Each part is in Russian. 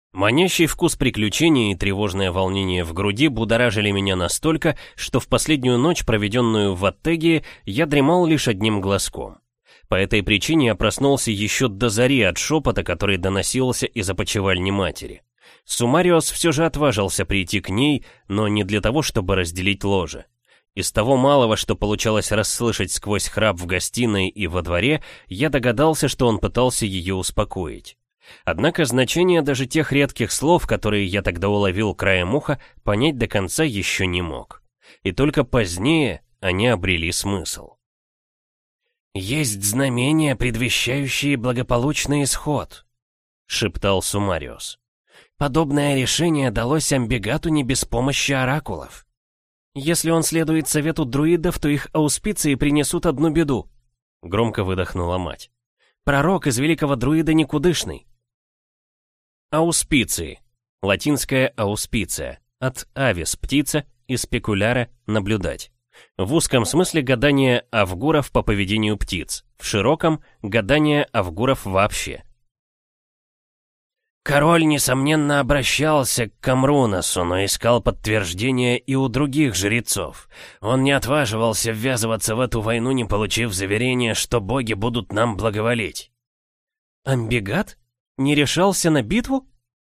Манящий вкус приключений и тревожное волнение в груди будоражили меня настолько, что в последнюю ночь, проведенную в Аттегии, я дремал лишь одним глазком. По этой причине я проснулся еще до зари от шепота, который доносился из опочивальни матери. Сумариос все же отважился прийти к ней, но не для того, чтобы разделить ложе. Из того малого, что получалось расслышать сквозь храп в гостиной и во дворе, я догадался, что он пытался ее успокоить. Однако значение даже тех редких слов, которые я тогда уловил краем уха, понять до конца еще не мог. И только позднее они обрели смысл. «Есть знамения, предвещающие благополучный исход», — шептал Сумариос. «Подобное решение далось Амбигату не без помощи оракулов. Если он следует совету друидов, то их ауспиции принесут одну беду», — громко выдохнула мать. «Пророк из великого друида никудышный». Ауспиции. Латинская ауспиция. От авис — птица и спекуляра — наблюдать. В узком смысле гадание авгуров по поведению птиц, в широком — гадание авгуров вообще. Король, несомненно, обращался к Камрунасу, но искал подтверждения и у других жрецов. Он не отваживался ввязываться в эту войну, не получив заверения, что боги будут нам благоволить. Амбигат? Не решался на битву?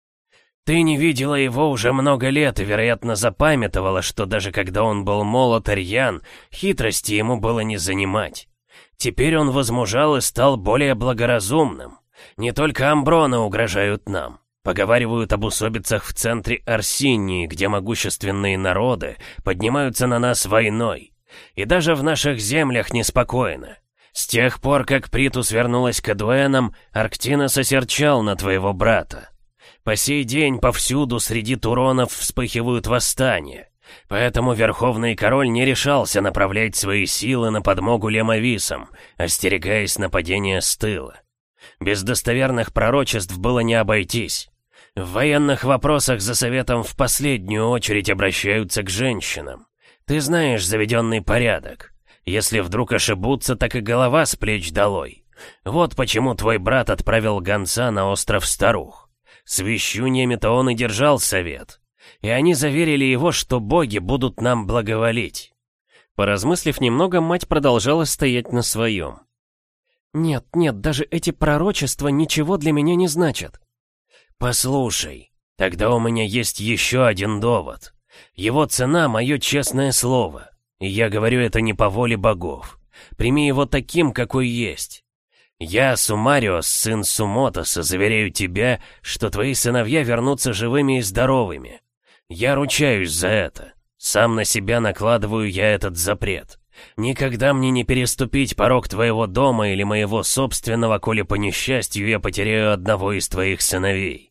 Ты не видела его уже много лет и, вероятно, запамятовала, что даже когда он был молод и рьян, хитрости ему было не занимать. Теперь он возмужал и стал более благоразумным. Не только амброны угрожают нам. Поговаривают об усобицах в центре Арсинии, где могущественные народы поднимаются на нас войной. И даже в наших землях неспокойно. С тех пор, как Притус вернулась к Эдуэнам, Арктинос осерчал на твоего брата. По сей день повсюду среди туронов вспыхивают восстания. Поэтому Верховный Король не решался направлять свои силы на подмогу Лемависам, остерегаясь нападения с тыла. Без достоверных пророчеств было не обойтись. В военных вопросах за советом в последнюю очередь обращаются к женщинам. Ты знаешь заведенный порядок. Если вдруг ошибутся, так и голова с плеч долой. Вот почему твой брат отправил гонца на остров Старух. С вещуньями-то он и держал совет. И они заверили его, что боги будут нам благоволить. Поразмыслив немного, мать продолжала стоять на своем. «Нет, нет, даже эти пророчества ничего для меня не значат». «Послушай, тогда у меня есть еще один довод. Его цена — мое честное слово. И я говорю это не по воле богов. Прими его таким, какой есть. Я, Сумариос, сын Сумотоса, заверяю тебя, что твои сыновья вернутся живыми и здоровыми. Я ручаюсь за это. Сам на себя накладываю я этот запрет. Никогда мне не переступить порог твоего дома или моего собственного, коли по несчастью я потеряю одного из твоих сыновей».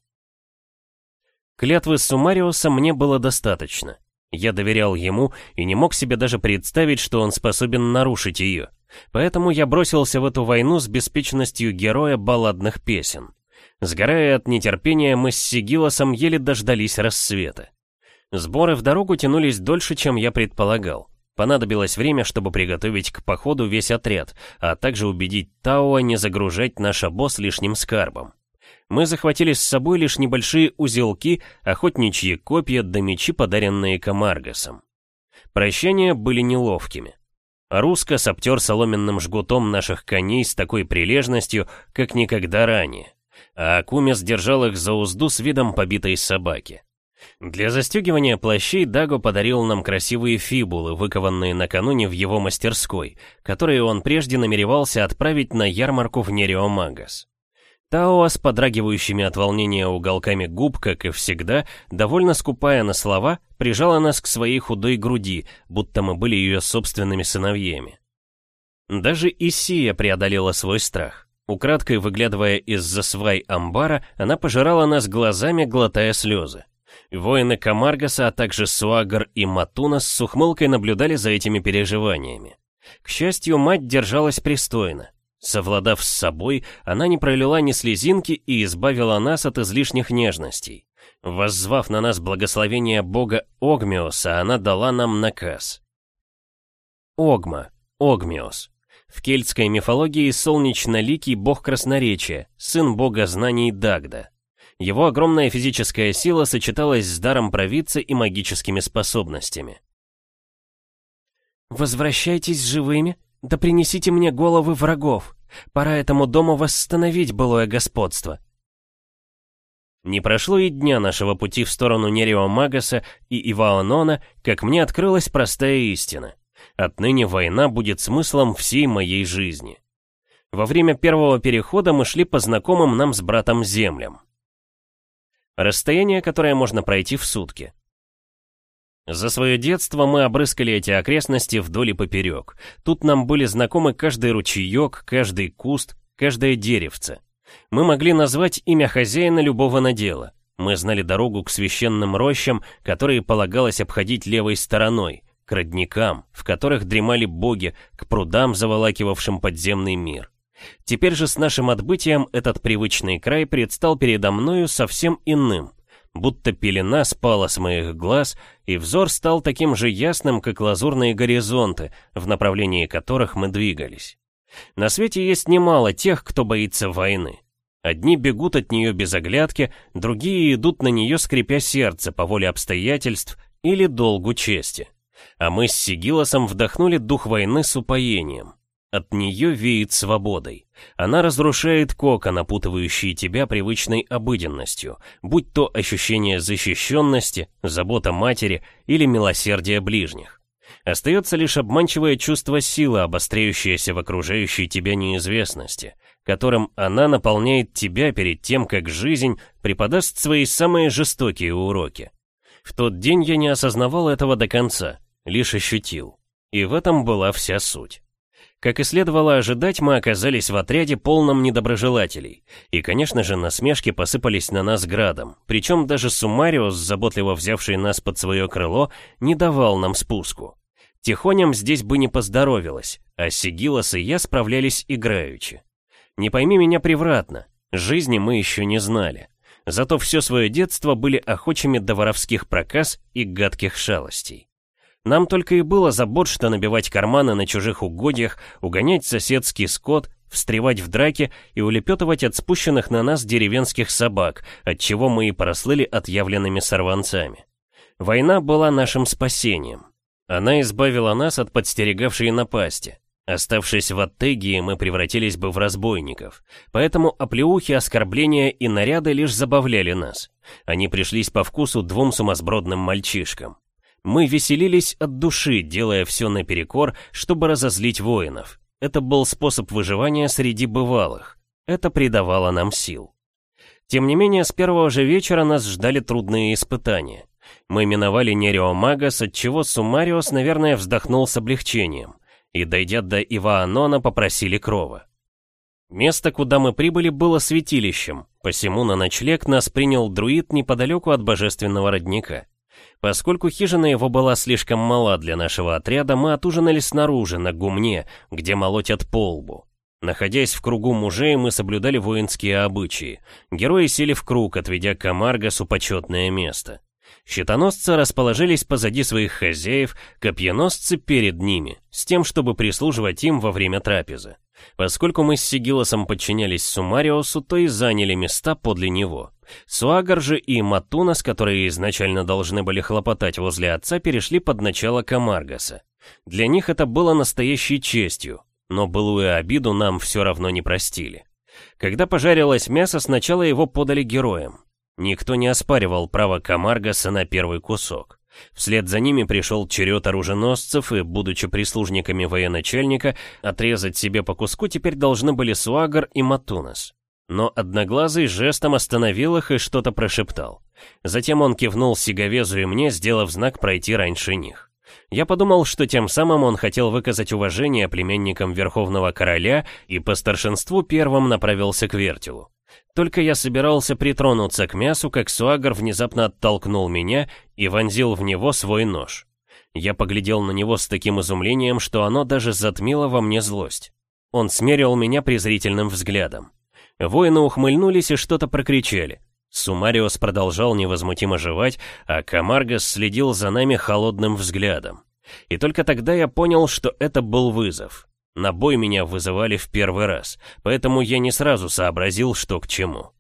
Клятвы Сумариуса мне было достаточно. Я доверял ему и не мог себе даже представить, что он способен нарушить ее. Поэтому я бросился в эту войну с беспечностью героя балладных песен. Сгорая от нетерпения, мы с Сигилосом еле дождались рассвета. Сборы в дорогу тянулись дольше, чем я предполагал. Понадобилось время, чтобы приготовить к походу весь отряд, а также убедить Тауа не загружать наш обоз лишним скарбом. Мы захватили с собой лишь небольшие узелки, охотничьи копья да мечи, подаренные Камаргасом. Прощания были неловкими. Рускос обтер соломенным жгутом наших коней с такой прилежностью, как никогда ранее, а Акумес держал их за узду с видом побитой собаки. Для застегивания плащей Даго подарил нам красивые фибулы, выкованные накануне в его мастерской, которые он прежде намеревался отправить на ярмарку в Нереомагас. Тауа с подрагивающими от волнения уголками губ, как и всегда, довольно скупая на слова, прижала нас к своей худой груди, будто мы были ее собственными сыновьями. Даже Исия преодолела свой страх. Украдкой выглядывая из-за свай амбара, она пожирала нас глазами, глотая слезы. Воины Камаргаса, а также Суагар и Матунас с ухмылкой наблюдали за этими переживаниями. К счастью, мать держалась пристойно. Совладав с собой, она не пролила ни слезинки и избавила нас от излишних нежностей. Воззвав на нас благословение бога Огмиоса, она дала нам наказ. Огма, Огмиос. В кельтской мифологии солнечноликий бог красноречия, сын бога знаний Дагда. Его огромная физическая сила сочеталась с даром провидца и магическими способностями. «Возвращайтесь живыми, да принесите мне головы врагов. Пора этому дому восстановить былое господство». Не прошло и дня нашего пути в сторону Нереомагаса и Иваонона, как мне открылась простая истина. Отныне война будет смыслом всей моей жизни. Во время первого перехода мы шли по знакомым нам с братом землям. Расстояние, которое можно пройти в сутки. За свое детство мы обрыскали эти окрестности вдоль и поперек. Тут нам были знакомы каждый ручеек, каждый куст, каждое деревце. Мы могли назвать имя хозяина любого надела. Мы знали дорогу к священным рощам, которые полагалось обходить левой стороной, к родникам, в которых дремали боги, к прудам, заволакивавшим подземный мир. Теперь же с нашим отбытием этот привычный край предстал передо мною совсем иным, будто пелена спала с моих глаз, и взор стал таким же ясным, как лазурные горизонты, в направлении которых мы двигались. На свете есть немало тех, кто боится войны. Одни бегут от нее без оглядки, другие идут на нее, скрипя сердце по воле обстоятельств или долгу чести. А мы с Сигилосом вдохнули дух войны с упоением. От нее веет свободой. Она разрушает кокон, опутывающий тебя привычной обыденностью, будь то ощущение защищенности, забота матери или милосердие ближних. Остается лишь обманчивое чувство силы, обостряющееся в окружающей тебя неизвестности, которым она наполняет тебя перед тем, как жизнь преподаст свои самые жестокие уроки. В тот день я не осознавал этого до конца, лишь ощутил. И в этом была вся суть. Как и следовало ожидать, мы оказались в отряде, полном недоброжелателей. И, конечно же, насмешки посыпались на нас градом. Причем даже Сумариус, заботливо взявший нас под свое крыло, не давал нам спуску. Тихоням здесь бы не поздоровилось, а Сигилос и я справлялись играючи. Не пойми меня превратно, жизни мы еще не знали. Зато все свое детство были охочими до воровских проказ и гадких шалостей. Нам только и было забот, что набивать карманы на чужих угодьях, угонять соседский скот, встревать в драки и улепетывать от спущенных на нас деревенских собак, отчего мы и прослыли отъявленными сорванцами. Война была нашим спасением. Она избавила нас от подстерегавшей напасти. Оставшись в Аттегии, мы превратились бы в разбойников. Поэтому оплеухи, оскорбления и наряды лишь забавляли нас. Они пришлись по вкусу двум сумасбродным мальчишкам. Мы веселились от души, делая все наперекор, чтобы разозлить воинов. Это был способ выживания среди бывалых. Это придавало нам сил. Тем не менее, с первого же вечера нас ждали трудные испытания. Мы миновали Нереомагас, отчего Сумариус, наверное, вздохнул с облегчением. И, дойдя до Иваонона, попросили крова. Место, куда мы прибыли, было святилищем, посему на ночлег нас принял друид неподалеку от божественного родника. Поскольку хижина его была слишком мала для нашего отряда, мы отужинали снаружи, на гумне, где молотят по лбу. Находясь в кругу мужей, мы соблюдали воинские обычаи. Герои сели в круг, отведя Камаргасу почетное место. Щитоносцы расположились позади своих хозяев, копьеносцы перед ними, с тем, чтобы прислуживать им во время трапезы. Поскольку мы с Сигилосом подчинялись Сумариусу, то и заняли места подле него. Суагар же и Матунас, которые изначально должны были хлопотать возле отца, перешли под начало Камаргаса. Для них это было настоящей честью, но былую обиду нам все равно не простили. Когда пожарилось мясо, сначала его подали героям. Никто не оспаривал право Камаргаса на первый кусок. Вслед за ними пришел черед оруженосцев, и, будучи прислужниками военачальника, отрезать себе по куску теперь должны были Суагар и Матунас. Но Одноглазый жестом остановил их и что-то прошептал. Затем он кивнул Сиговезу и мне, сделав знак пройти раньше них. Я подумал, что тем самым он хотел выказать уважение племянникам Верховного Короля и по старшинству первым направился к вертелу. Только я собирался притронуться к мясу, как Суагар внезапно оттолкнул меня и вонзил в него свой нож. Я поглядел на него с таким изумлением, что оно даже затмило во мне злость. Он смерил меня презрительным взглядом. Воины ухмыльнулись и что-то прокричали. Сумариус продолжал невозмутимо жевать, а Камаргас следил за нами холодным взглядом. И только тогда я понял, что это был вызов. На бой меня вызывали в первый раз, поэтому я не сразу сообразил, что к чему.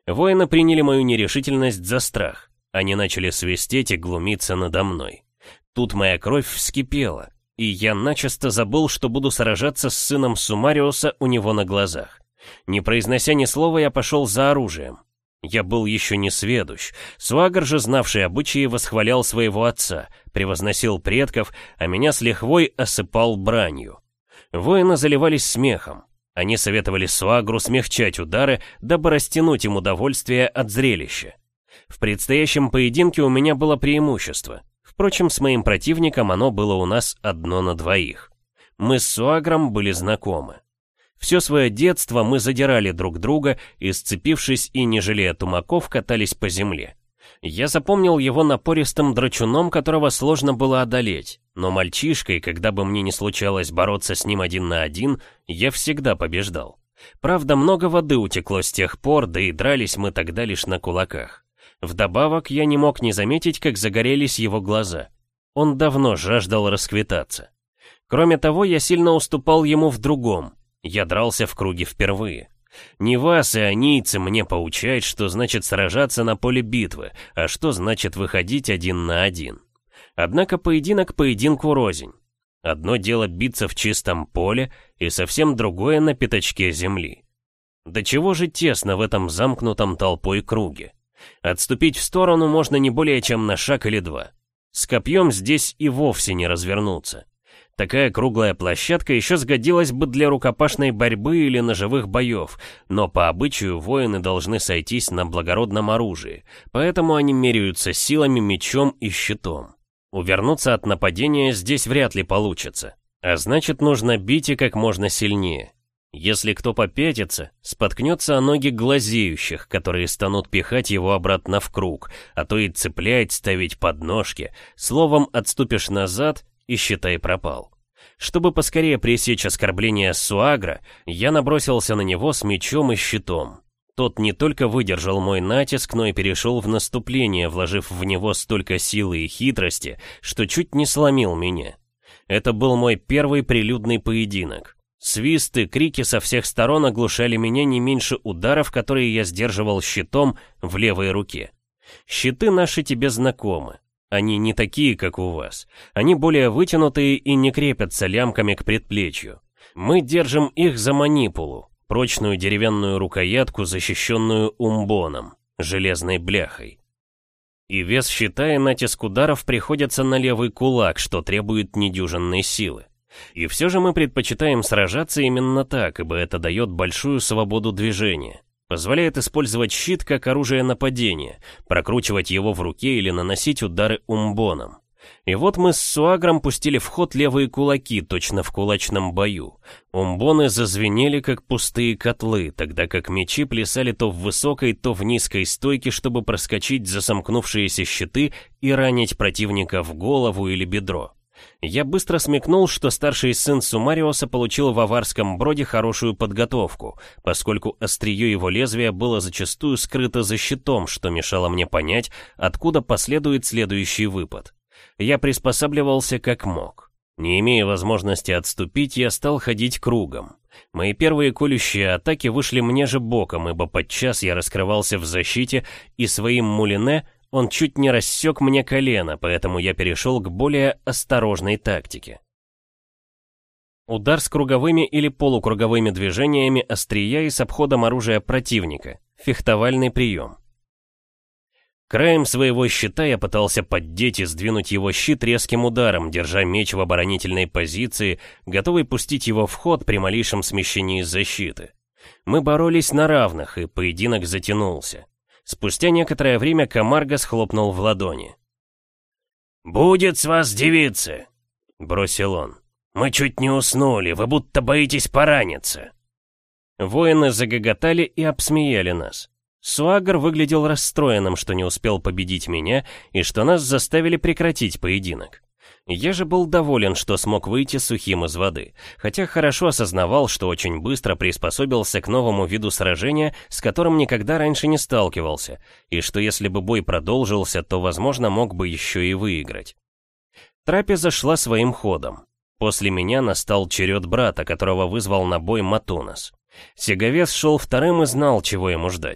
Воины приняли мою нерешительность за страх. Они начали свистеть и глумиться надо мной. Тут моя кровь вскипела, и я начисто забыл, что буду сражаться с сыном Сумариуса у него на глазах. Не произнося ни слова, я пошел за оружием. Я был еще не сведущ. Суагр же, знавший обычаи, восхвалял своего отца, превозносил предков, а меня с лихвой осыпал бранью. Воины заливались смехом. Они советовали Суагру смягчать удары, дабы растянуть им удовольствие от зрелища. В предстоящем поединке у меня было преимущество. Впрочем, с моим противником оно было у нас 1 на 2. Мы с Суагром были знакомы. Все свое детство мы задирали друг друга и, сцепившись и не жалея тумаков, катались по земле. Я запомнил его напористым драчуном, которого сложно было одолеть, но мальчишкой, когда бы мне не случалось бороться с ним 1 на 1, я всегда побеждал. Правда, много воды утекло с тех пор, да и дрались мы тогда лишь на кулаках. Вдобавок, я не мог не заметить, как загорелись его глаза. Он давно жаждал расквитаться. Кроме того, я сильно уступал ему в другом. Я дрался в круге впервые. Не вас, ионийцы, мне поучать, что значит сражаться на поле битвы, а что значит выходить 1 на 1. Однако поединок поединку рознь. Одно дело биться в чистом поле, и совсем другое на пятачке земли. До чего же тесно в этом замкнутом толпой круге? Отступить в сторону можно не более чем на шаг или 2. С копьем здесь и вовсе не развернуться. Такая круглая площадка еще сгодилась бы для рукопашной борьбы или ножевых боев, но по обычаю воины должны сойтись на благородном оружии, поэтому они меряются силами мечом и щитом. Увернуться от нападения здесь вряд ли получится, а значит, нужно бить и как можно сильнее. Если кто попятится, споткнется о ноги глазеющих, которые станут пихать его обратно в круг, а то и цеплять, ставить подножки. Словом, отступишь назад и, считай, пропал. Чтобы поскорее пресечь оскорбление Суагра, я набросился на него с мечом и щитом. Тот не только выдержал мой натиск, но и перешел в наступление, вложив в него столько силы и хитрости, что чуть не сломил меня. Это был мой первый прилюдный поединок. Свист и крики со всех сторон оглушали меня не меньше ударов, которые я сдерживал щитом в левой руке. Щиты наши тебе знакомы. Они не такие, как у вас. Они более вытянутые и не крепятся лямками к предплечью. Мы держим их за манипулу, прочную деревянную рукоятку, защищенную умбоном, железной бляхой. И вес щита и натиск ударов приходится на левый кулак, что требует недюжинной силы. И все же мы предпочитаем сражаться именно так, ибо это дает большую свободу движения. Позволяет использовать щит как оружие нападения, прокручивать его в руке или наносить удары умбоном. И вот мы с Суагром пустили в ход левые кулаки, точно в кулачном бою. Умбоны зазвенели, как пустые котлы, тогда как мечи плясали то в высокой, то в низкой стойке, чтобы проскочить за сомкнувшиеся щиты и ранить противника в голову или бедро. Я быстро смекнул, что старший сын Сумариуса получил в Аварском Броде хорошую подготовку, поскольку острие его лезвия было зачастую скрыто за щитом, что мешало мне понять, откуда последует следующий выпад. Я приспосабливался как мог. Не имея возможности отступить, я стал ходить кругом. Мои первые колющие атаки вышли мне же боком, ибо подчас я раскрывался в защите, и своим мулине он чуть не рассек мне колено, поэтому я перешел к более осторожной тактике. Удар с круговыми или полукруговыми движениями острия и с обходом оружия противника. Фехтовальный прием. Краем своего щита я пытался поддеть и сдвинуть его щит резким ударом, держа меч в оборонительной позиции, готовый пустить его в ход при малейшем смещении защиты. Мы боролись на равных, и поединок затянулся. Спустя некоторое время Камаргас хлопнул в ладони. «Будет с вас девицы!» — бросил он. «Мы чуть не уснули, вы будто боитесь пораниться!» Воины загоготали и обсмеяли нас. Суагр выглядел расстроенным, что не успел победить меня, и что нас заставили прекратить поединок. Я же был доволен, что смог выйти сухим из воды, хотя хорошо осознавал, что очень быстро приспособился к новому виду сражения, с которым никогда раньше не сталкивался, и что если бы бой продолжился, то, возможно, мог бы еще и выиграть. Трапеза шла своим ходом. После меня настал черед брата, которого вызвал на бой Матунас. Сеговес шел вторым и знал, чего ему ждать.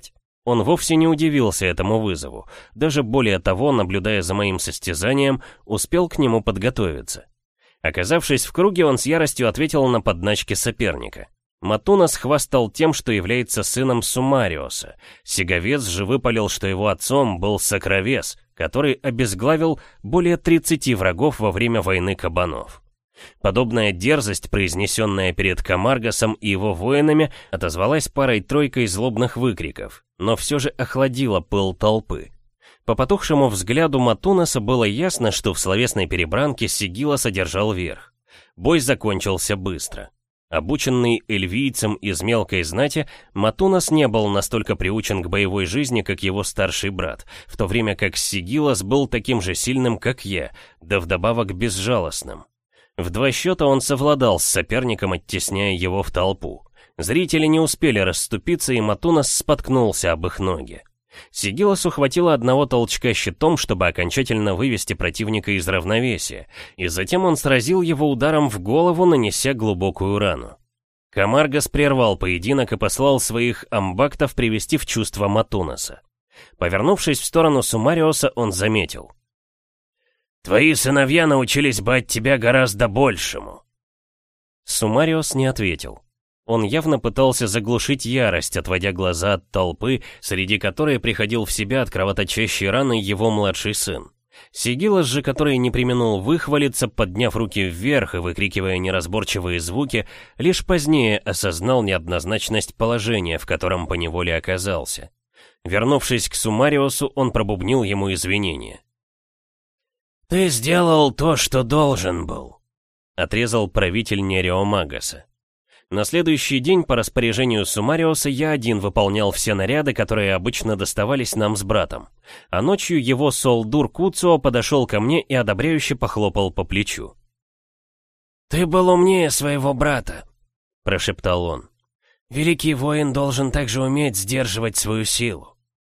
Он вовсе не удивился этому вызову, даже более того, наблюдая за моим состязанием, успел к нему подготовиться. Оказавшись в круге, он с яростью ответил на подначки соперника. Матунас хвастал тем, что является сыном Сумариоса. Сиговец же выпалил, что его отцом был Сокровес, который обезглавил более 30 врагов во время войны кабанов. Подобная дерзость, произнесенная перед Камаргасом и его воинами, отозвалась парой-тройкой злобных выкриков, но все же охладила пыл толпы. По потухшему взгляду Матунаса было ясно, что в словесной перебранке Сигилас одержал верх. Бой закончился быстро. Обученный эльвийцем из мелкой знати, Матунас не был настолько приучен к боевой жизни, как его старший брат, в то время как Сигилас был таким же сильным, как я, да вдобавок безжалостным. В 2 счета он совладал с соперником, оттесняя его в толпу. Зрители не успели расступиться, и Матунас споткнулся об их ноги. Сигиласу хватило одного толчка щитом, чтобы окончательно вывести противника из равновесия, и затем он сразил его ударом в голову, нанеся глубокую рану. Камаргас прервал поединок и послал своих амбактов привести в чувство Матунаса. Повернувшись в сторону Сумариоса, он заметил: «Твои сыновья научились бы от тебя гораздо большему». Сумариос не ответил. Он явно пытался заглушить ярость, отводя глаза от толпы, среди которой приходил в себя от кровоточащей раны его младший сын. Сигилас же, который не преминул выхвалиться, подняв руки вверх и выкрикивая неразборчивые звуки, лишь позднее осознал неоднозначность положения, в котором поневоле оказался. Вернувшись к Сумариосу, он пробубнил ему извинения. «Ты сделал то, что должен был», — отрезал правитель Нереомагаса. На следующий день по распоряжению Сумариоса я один выполнял все наряды, которые обычно доставались нам с братом. А ночью его Солдур Куцио подошел ко мне и одобряюще похлопал по плечу. «Ты был умнее своего брата», — прошептал он. «Великий воин должен также уметь сдерживать свою силу».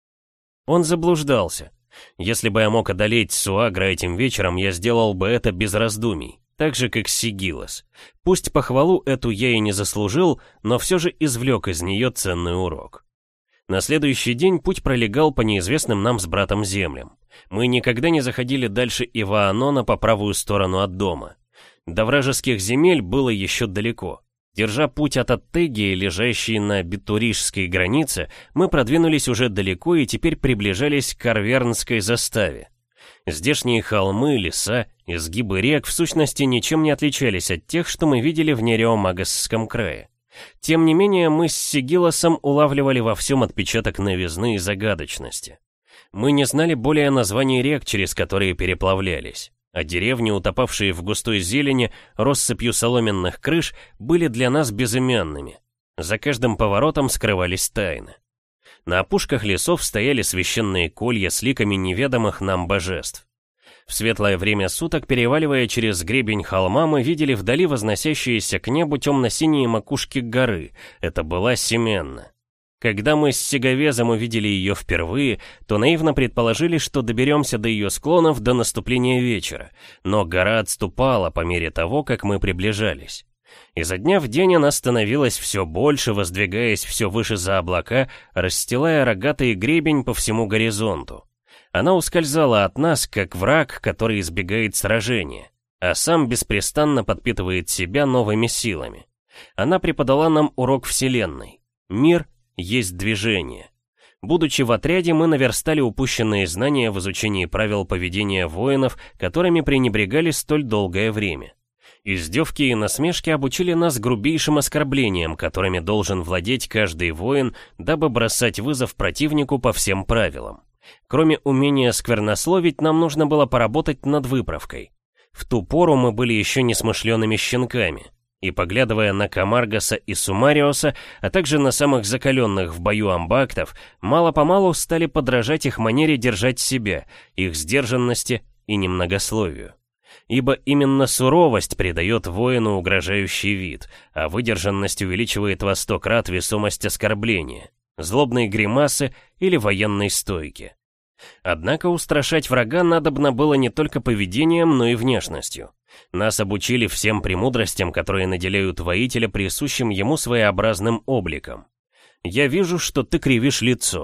Он заблуждался. Если бы я мог одолеть Суагра этим вечером, я сделал бы это без раздумий. Так же, как Сигилас. Пусть похвалу эту я и не заслужил, но все же извлек из нее ценный урок. На следующий день путь пролегал по неизвестным нам с братом землям. Мы никогда не заходили дальше Иваанона по правую сторону от дома. До вражеских земель было еще далеко. Держа путь от Аттегии, лежащей на битурижской границе, мы продвинулись уже далеко и теперь приближались к Арвернской заставе. Здешние холмы, леса, изгибы рек в сущности ничем не отличались от тех, что мы видели в Нереомагасском крае. Тем не менее, мы с Сигиласом улавливали во всем отпечаток новизны и загадочности. Мы не знали более названий рек, через которые переплавлялись, а деревни, утопавшие в густой зелени, россыпью соломенных крыш, были для нас безымянными. За каждым поворотом скрывались тайны. На опушках лесов стояли священные колья с ликами неведомых нам божеств. В светлое время суток, переваливая через гребень холма, мы видели вдали возносящиеся к небу темно-синие макушки горы. Это была Семенна. Когда мы с Сиговезом увидели ее впервые, то наивно предположили, что доберемся до ее склонов до наступления вечера, но гора отступала по мере того, как мы приближались. Изо дня в день она становилась все больше, воздвигаясь все выше за облака, расстилая рогатый гребень по всему горизонту. Она ускользала от нас, как враг, который избегает сражения, а сам беспрестанно подпитывает себя новыми силами. Она преподала нам урок Вселенной. Мир есть движение. Будучи в отряде, мы наверстали упущенные знания в изучении правил поведения воинов, которыми пренебрегали столь долгое время. Издевки и насмешки обучили нас грубейшим оскорблениям, которыми должен владеть каждый воин, дабы бросать вызов противнику по всем правилам. Кроме умения сквернословить, нам нужно было поработать над выправкой. В ту пору мы были еще несмышленными щенками, и, поглядывая на Камаргаса и Сумариоса, а также на самых закаленных в бою амбактов, мало-помалу стали подражать их манере держать себя, их сдержанности и немногословию. Ибо именно суровость придает воину угрожающий вид, а выдержанность увеличивает во 100 крат весомость оскорбления, злобной гримасы или военной стойки. Однако устрашать врага надобно было не только поведением, но и внешностью. Нас обучили всем премудростям, которые наделяют воителя присущим ему своеобразным обликом. «Я вижу, что ты кривишь лицо.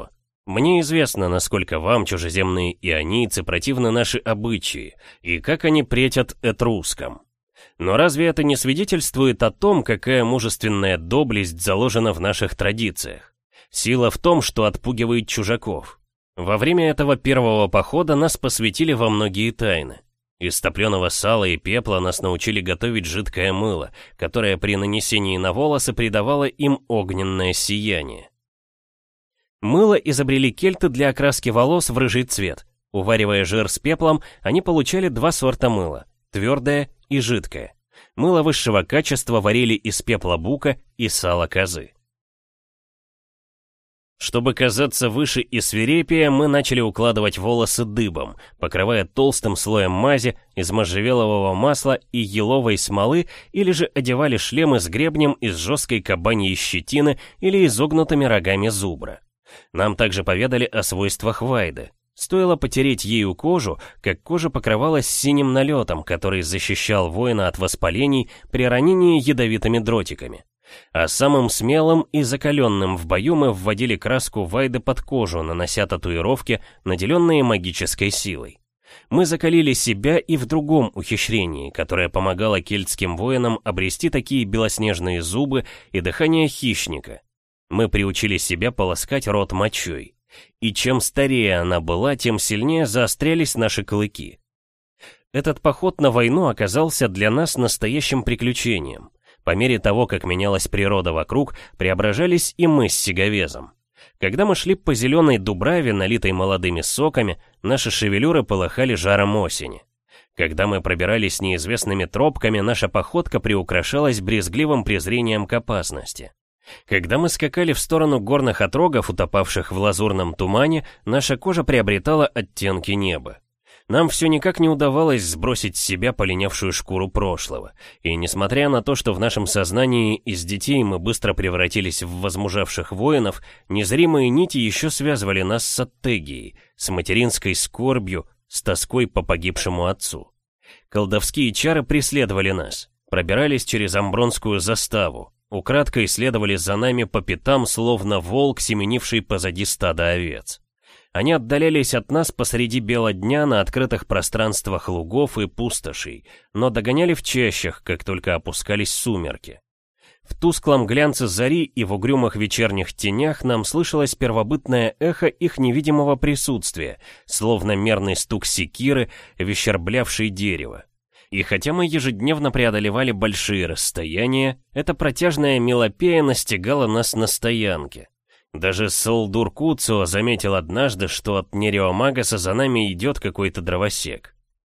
Мне известно, насколько вам, чужеземные ионийцы, противны наши обычаи, и как они претят этрускам. Но разве это не свидетельствует о том, какая мужественная доблесть заложена в наших традициях? Сила в том, что отпугивает чужаков. Во время этого первого похода нас посвятили во многие тайны. Из топленого сала и пепла нас научили готовить жидкое мыло, которое при нанесении на волосы придавало им огненное сияние. Мыло изобрели кельты для окраски волос в рыжий цвет. Уваривая жир с пеплом, они получали два сорта мыла – твердое и жидкое. Мыло высшего качества варили из пепла бука и сала козы. Чтобы казаться выше и свирепее, мы начали укладывать волосы дыбом, покрывая толстым слоем мази из можжевелового масла и еловой смолы, или же одевали шлемы с гребнем из жесткой кабаньей щетины или изогнутыми рогами зубра. Нам также поведали о свойствах вайды. Стоило потереть ею кожу, как кожа покрывалась синим налетом, который защищал воина от воспалений при ранении ядовитыми дротиками. А самым смелым и закаленным в бою мы вводили краску вайды под кожу, нанося татуировки, наделенные магической силой. Мы закалили себя и в другом ухищрении, которое помогало кельтским воинам обрести такие белоснежные зубы и дыхание хищника. Мы приучили себя полоскать рот мочой. И чем старее она была, тем сильнее заострялись наши клыки. Этот поход на войну оказался для нас настоящим приключением. По мере того, как менялась природа вокруг, преображались и мы с Сиговезом. Когда мы шли по зеленой дубраве, налитой молодыми соками, наши шевелюры полыхали жаром осени. Когда мы пробирались неизвестными тропками, наша походка приукрашалась брезгливым презрением к опасности. Когда мы скакали в сторону горных отрогов, утопавших в лазурном тумане, наша кожа приобретала оттенки неба. Нам все никак не удавалось сбросить с себя полинявшую шкуру прошлого, и несмотря на то, что в нашем сознании из детей мы быстро превратились в возмужавших воинов, незримые нити еще связывали нас с Аттегией, с материнской скорбью, с тоской по погибшему отцу. Колдовские чары преследовали нас, пробирались через Амбронскую заставу, украдкой следовали за нами по пятам, словно волк, семенивший позади стада овец. Они отдалялись от нас посреди бела дня на открытых пространствах лугов и пустошей, но догоняли в чащах, как только опускались сумерки. В тусклом глянце зари и в угрюмых вечерних тенях нам слышалось первобытное эхо их невидимого присутствия, словно мерный стук секиры, выщерблявший дерево. И хотя мы ежедневно преодолевали большие расстояния, эта протяжная мелопея настигала нас на стоянке. Даже Солдур Куцио заметил однажды, что от Нереомагаса за нами идет какой-то дровосек.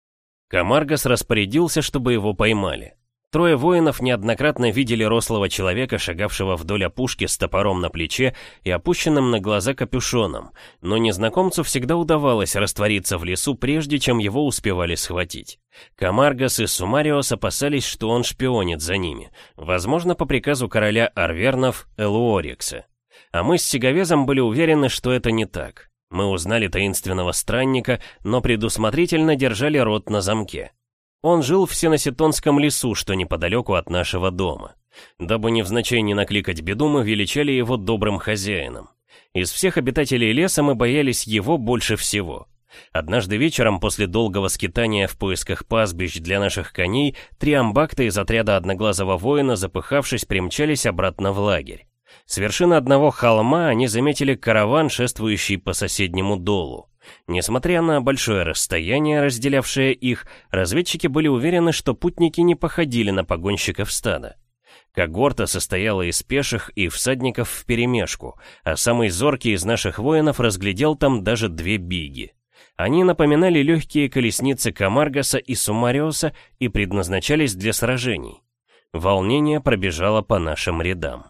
Камаргас распорядился, чтобы его поймали. Трое воинов неоднократно видели рослого человека, шагавшего вдоль опушки с топором на плече и опущенным на глаза капюшоном, но незнакомцу всегда удавалось раствориться в лесу, прежде чем его успевали схватить. Камаргас и Сумариос опасались, что он шпионит за ними, возможно, по приказу короля Арвернов Элуорикса. А мы с Сиговезом были уверены, что это не так. Мы узнали таинственного странника, но предусмотрительно держали рот на замке. Он жил в Сеноситонском лесу, что неподалеку от нашего дома. Дабы невзначай не накликать беду, мы величали его добрым хозяином. Из всех обитателей леса мы боялись его больше всего. Однажды вечером, после долгого скитания в поисках пастбищ для наших коней, 3 амбакта из отряда одноглазого воина, запыхавшись, примчались обратно в лагерь. С вершины одного холма они заметили караван, шествующий по соседнему долу. Несмотря на большое расстояние, разделявшее их, разведчики были уверены, что путники не походили на погонщиков стада. Когорта состояла из пеших и всадников вперемешку, а самый зоркий из наших воинов разглядел там даже 2 биги. Они напоминали легкие колесницы Камаргаса и Сумариоса и предназначались для сражений. Волнение пробежало по нашим рядам.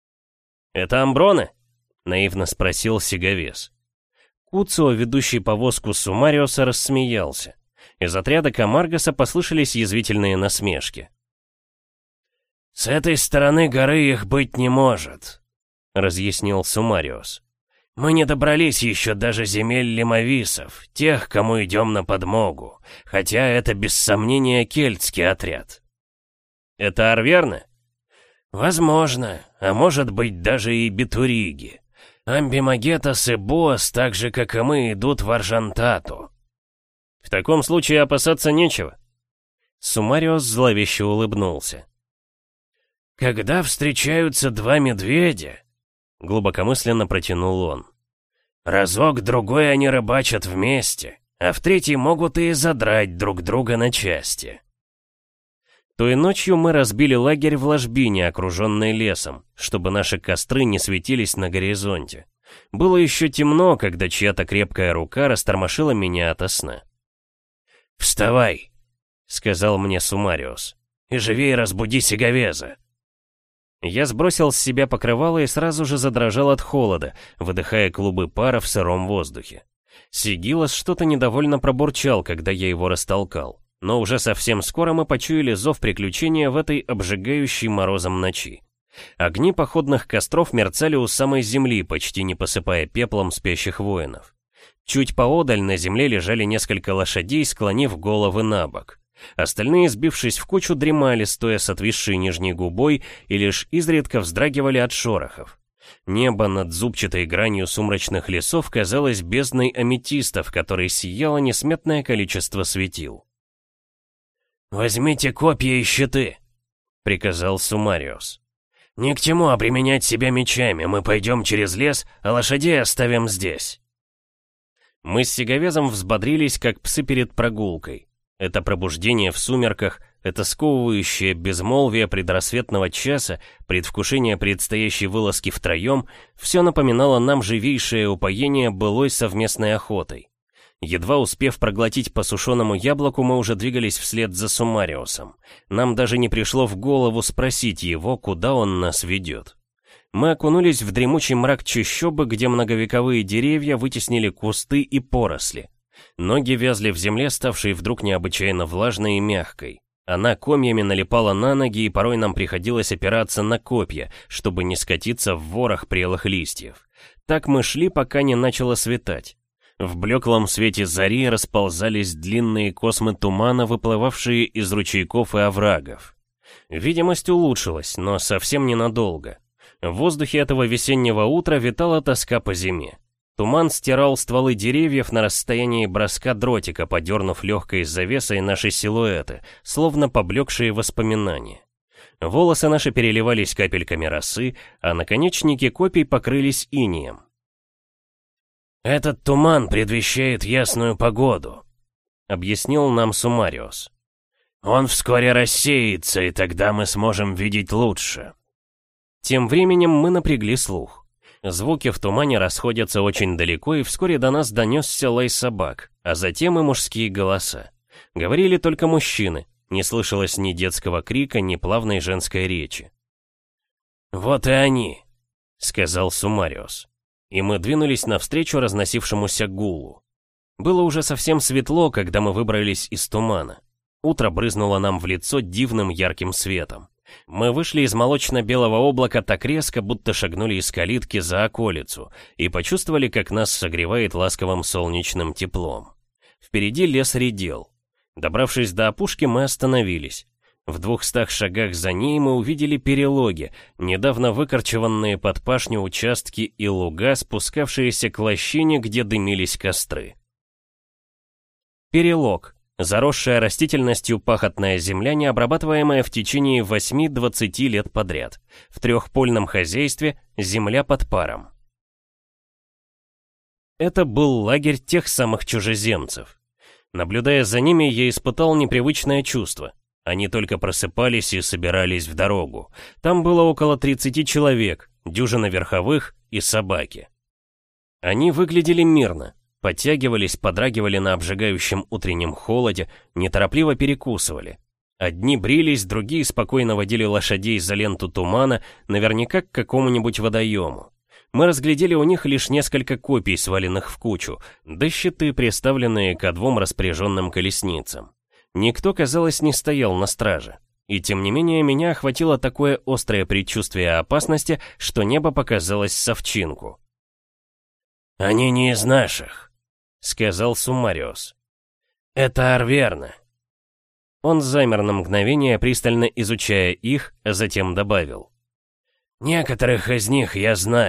«Это Амброны?» — наивно спросил Сиговес. Куцио, ведущий повозку Сумариоса, рассмеялся. Из отряда Камаргаса послышались язвительные насмешки. «С этой стороны горы их быть не может», — разъяснил Сумариос. «Мы не добрались еще даже земель лимовисов, тех, кому идем на подмогу, хотя это без сомнения кельтский отряд». «Это арверны?» «Возможно, а может быть даже и битуриги. Амбимагетас и Боас, так же, как и мы, идут в Аржантату». «В таком случае опасаться нечего». Сумариос зловеще улыбнулся. «Когда встречаются два медведя», — глубокомысленно протянул он, «разок-другой они рыбачат вместе, а в третий могут и задрать друг друга на части». Той ночью мы разбили лагерь в ложбине, окруженной лесом, чтобы наши костры не светились на горизонте. Было еще темно, когда чья-то крепкая рука растормошила меня ото сна. «Вставай», — сказал мне Сумариос, — «и живей разбуди Сигавеза». Я сбросил с себя покрывало и сразу же задрожал от холода, выдыхая клубы пара в сыром воздухе. Сигилос что-то недовольно пробурчал, когда я его растолкал. Но уже совсем скоро мы почуяли зов приключения в этой обжигающей морозом ночи. Огни походных костров мерцали у самой земли, почти не посыпая пеплом спящих воинов. Чуть поодаль на земле лежали несколько лошадей, склонив головы на бок. Остальные, сбившись в кучу, дремали, стоя с отвисшей нижней губой, и лишь изредка вздрагивали от шорохов. Небо над зубчатой гранью сумрачных лесов казалось бездной аметиста, в которой сияло несметное количество светил. «Возьмите копья и щиты», — приказал Сумариос. «Ни к чему обременять себя мечами, мы пойдем через лес, а лошадей оставим здесь». Мы с Сигавезом взбодрились, как псы перед прогулкой. Это пробуждение в сумерках, это сковывающее безмолвие предрассветного часа, предвкушение предстоящей вылазки втроем, все напоминало нам живейшее упоение былой совместной охотой. Едва успев проглотить по сушеному яблоку, мы уже двигались вслед за Сумариосом. Нам даже не пришло в голову спросить его, куда он нас ведет. Мы окунулись в дремучий мрак чащобы, где многовековые деревья вытеснили кусты и поросли. Ноги вязли в земле, ставшей вдруг необычайно влажной и мягкой. Она комьями налипала на ноги, и порой нам приходилось опираться на копья, чтобы не скатиться в ворох прелых листьев. Так мы шли, пока не начало светать. В блеклом свете зари расползались длинные космы тумана, выплывавшие из ручейков и оврагов. Видимость улучшилась, но совсем ненадолго. В воздухе этого весеннего утра витала тоска по зиме. Туман стирал стволы деревьев на расстоянии броска дротика, подернув легкой завесой наши силуэты, словно поблекшие воспоминания. Волосы наши переливались капельками росы, а наконечники копий покрылись инеем. «Этот туман предвещает ясную погоду», — объяснил нам Сумариос. «Он вскоре рассеется, и тогда мы сможем видеть лучше». Тем временем мы напрягли слух. Звуки в тумане расходятся очень далеко, и вскоре до нас донесся лай собак, а затем и мужские голоса. Говорили только мужчины, не слышалось ни детского крика, ни плавной женской речи. «Вот и они», — сказал Сумариос. И мы двинулись навстречу разносившемуся гулу. Было уже совсем светло, когда мы выбрались из тумана. Утро брызнуло нам в лицо дивным ярким светом. Мы вышли из молочно-белого облака так резко, будто шагнули из калитки за околицу, и почувствовали, как нас согревает ласковым солнечным теплом. Впереди лес редел. Добравшись до опушки, мы остановились. В 200 шагах за ней мы увидели перелоги, недавно выкорчеванные под пашню участки и луга, спускавшиеся к лощине, где дымились костры. Перелог. Заросшая растительностью пахотная земля, не обрабатываемая в течение 8-20 лет подряд. В трехпольном хозяйстве земля под паром. Это был лагерь тех самых чужеземцев. Наблюдая за ними, я испытал непривычное чувство. Они только просыпались и собирались в дорогу. Там было около 30 человек, дюжина верховых и собаки. Они выглядели мирно. Подтягивались, подрагивали на обжигающем утреннем холоде, неторопливо перекусывали. Одни брились, другие спокойно водили лошадей за ленту тумана, наверняка к какому-нибудь водоему. Мы разглядели у них лишь несколько копий, сваленных в кучу, да щиты, приставленные ко двум распоряженным колесницам. Никто, казалось, не стоял на страже. И тем не менее меня охватило такое острое предчувствие опасности, что небо показалось совчинку. «Они не из наших», — сказал Сумариос. «Это Арверна». Он замер на мгновение, пристально изучая их, а затем добавил. «Некоторых из них я знаю.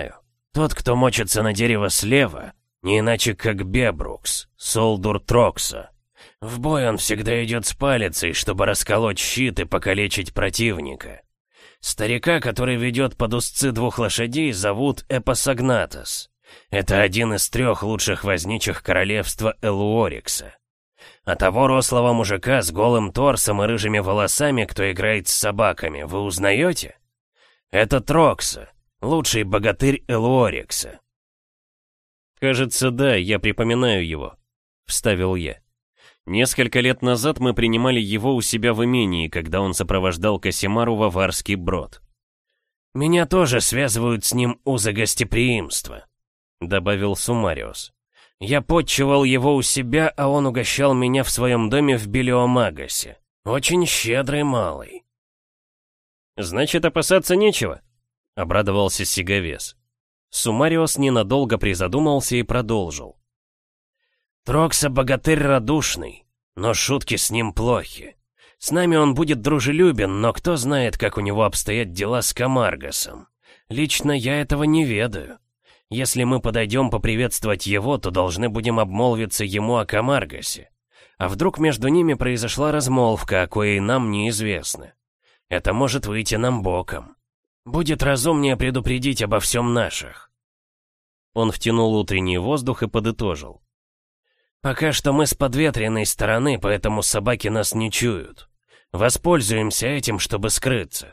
Тот, кто мочится на дерево слева, не иначе как Бебрукс, Солдур Трокса. В бой он всегда идет с палицей, чтобы расколоть щит и покалечить противника. Старика, который ведет под узцы 2 лошадей, зовут Эпосагнатос. Это один из 3 лучших возничих королевства Элуорикса. А того рослого мужика с голым торсом и рыжими волосами, кто играет с собаками, вы узнаете? Это Трокса, лучший богатырь Элуорикса. «Кажется, да, я припоминаю его», — вставил я. «Несколько лет назад мы принимали его у себя в имении, когда он сопровождал Касимару в Аварский брод». «Меня тоже связывают с ним узы гостеприимства», — добавил Сумариус. «Я подчивал его у себя, а он угощал меня в своем доме в Белиомагасе. Очень щедрый малый». «Значит, опасаться нечего», — обрадовался Сиговес. Сумариус ненадолго призадумался и продолжил. «Трокса богатырь радушный, но шутки с ним плохи. С нами он будет дружелюбен, но кто знает, как у него обстоят дела с Камаргасом. Лично я этого не ведаю. Если мы подойдем поприветствовать его, то должны будем обмолвиться ему о Камаргасе. А вдруг между ними произошла размолвка, о коей нам неизвестно? Это может выйти нам боком. Будет разумнее предупредить обо всем наших». Он втянул утренний воздух и подытожил. «Пока что мы с подветренной стороны, поэтому собаки нас не чуют. Воспользуемся этим, чтобы скрыться».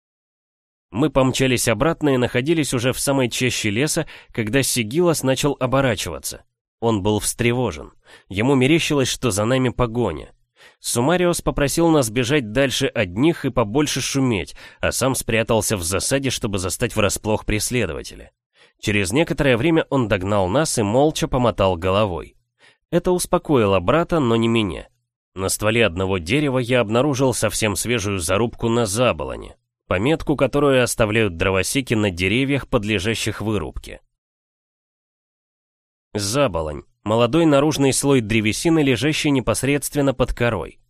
Мы помчались обратно и находились уже в самой чаще леса, когда Сигилас начал оборачиваться. Он был встревожен. Ему мерещилось, что за нами погоня. Сумариус попросил нас бежать дальше одних и побольше шуметь, а сам спрятался в засаде, чтобы застать врасплох преследователя. Через некоторое время он догнал нас и молча помотал головой. Это успокоило брата, но не меня. На стволе одного дерева я обнаружил совсем свежую зарубку на заболоне, пометку, которую оставляют дровосеки на деревьях, подлежащих вырубке. Заболонь. Молодой наружный слой древесины, лежащий непосредственно под корой.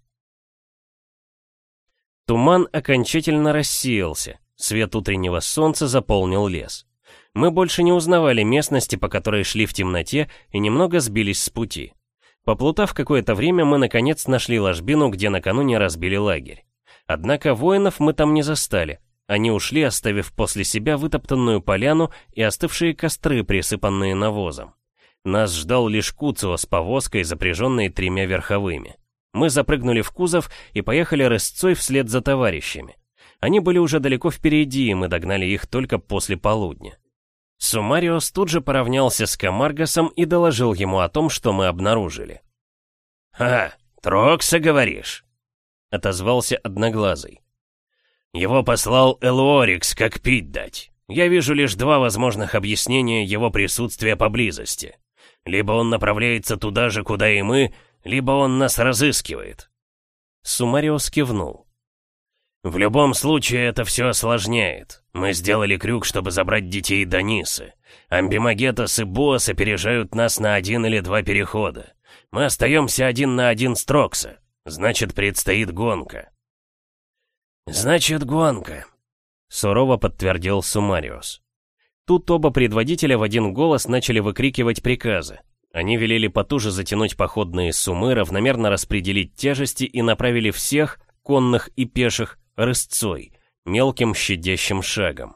Туман окончательно рассеялся, свет утреннего солнца заполнил лес. Мы больше не узнавали местности, по которой шли в темноте, и немного сбились с пути. Поплутав какое-то время, мы наконец нашли ложбину, где накануне разбили лагерь. Однако воинов мы там не застали. Они ушли, оставив после себя вытоптанную поляну и остывшие костры, присыпанные навозом. Нас ждал лишь Куцио с повозкой, запряженной 3 верховыми. Мы запрыгнули в кузов и поехали рысцой вслед за товарищами. Они были уже далеко впереди, и мы догнали их только после полудня. Сумариус тут же поравнялся с Камаргасом и доложил ему о том, что мы обнаружили. «Ха, Трокса, говоришь?» — отозвался Одноглазый. «Его послал Элуорикс, как пить дать. Я вижу лишь 2 возможных объяснения его присутствия поблизости. Либо он направляется туда же, куда и мы, либо он нас разыскивает». Сумариус кивнул. «В любом случае это все осложняет. Мы сделали крюк, чтобы забрать детей Данисы. Амбимагетас и Боас опережают нас на 1 или 2 перехода. Мы остаемся 1 на 1 с Трокса. Значит, предстоит гонка». «Значит, гонка», — сурово подтвердил Сумариус. Тут оба предводителя в один голос начали выкрикивать приказы. Они велели потуже затянуть походные суммы, равномерно распределить тяжести и направили всех, конных и пеших, рысцой, мелким щадящим шагом.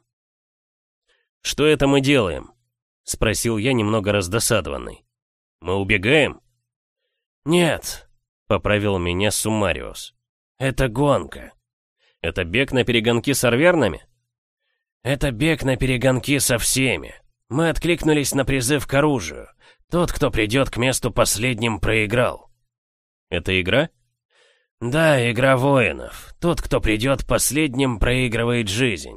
«Что это мы делаем?» — спросил я, немного раздосадованный. «Мы убегаем?» «Нет», — поправил меня Сумариус. «Это гонка». «Это бег на перегонки с арвернами?» «Это бег на перегонки со всеми. Мы откликнулись на призыв к оружию. Тот, кто придет к месту последним, проиграл». «Это игра?» «Да, игра воинов. Тот, кто придет последним, проигрывает жизнь».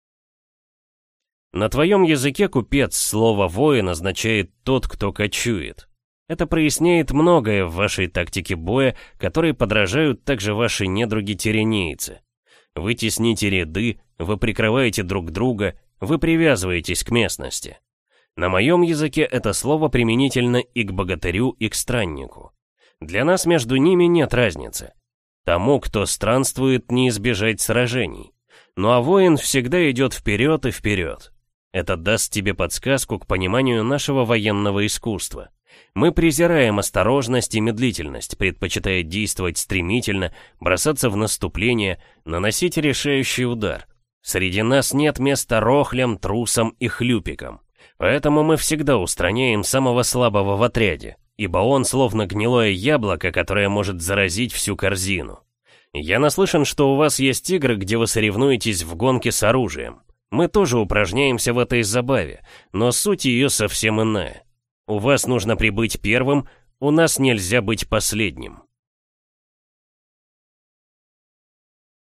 На твоем языке, купец, слово «воин» означает «тот, кто кочует». Это проясняет многое в вашей тактике боя, которой подражают также ваши недруги-тиренейцы. Вы тесните ряды, вы прикрываете друг друга, вы привязываетесь к местности. На моем языке это слово применительно и к богатырю, и к страннику. Для нас между ними нет разницы. Тому, кто странствует, не избежать сражений. Ну а воин всегда идет вперед и вперед. Это даст тебе подсказку к пониманию нашего военного искусства. Мы презираем осторожность и медлительность, предпочитая действовать стремительно, бросаться в наступление, наносить решающий удар. Среди нас нет места рохлям, трусам и хлюпикам. Поэтому мы всегда устраняем самого слабого в отряде, ибо он словно гнилое яблоко, которое может заразить всю корзину. Я наслышан, что у вас есть игры, где вы соревнуетесь в гонке с оружием. Мы тоже упражняемся в этой забаве, но суть ее совсем иная. У вас нужно прибыть первым, у нас нельзя быть последним.